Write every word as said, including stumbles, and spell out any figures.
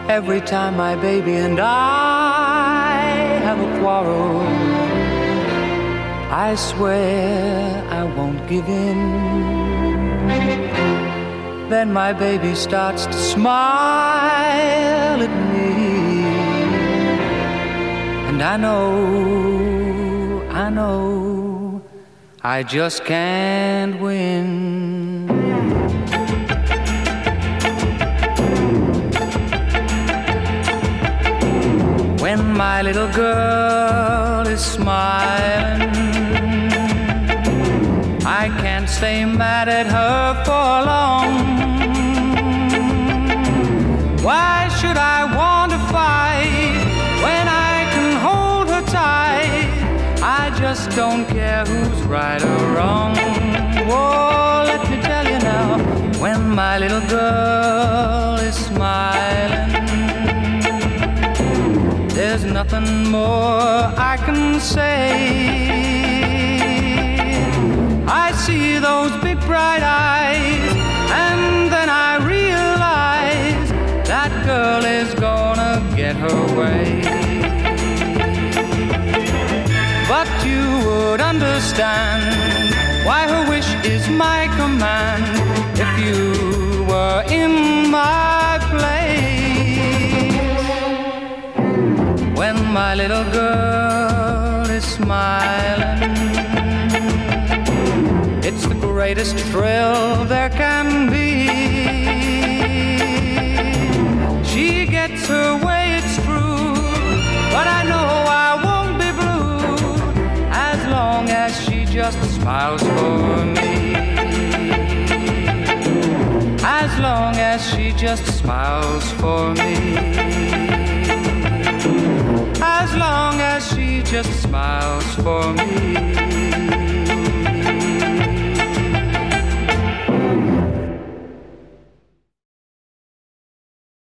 Every time my baby and I have a quarrel, I swear I won't give in. Then my baby starts to smile at me, and I know, I know, I just can't win. When my little girl is smiling, I can't stay mad at her for long. Why should I want to fight when I can hold her tight? I just don't care who's right or wrong. Oh, let me tell you now, when my little girl is smiling, there's nothing more I can say. I see those big bright eyes, and then I realize that girl is gonna get her way. But you would understand why her wish is my command if you were in my place. When my little girl is smiling, it's the greatest thrill there can be. She gets her way, it's true, but I know I won't be blue as long as she just smiles for me. As long as she just smiles for me. As long as she just smiles for me.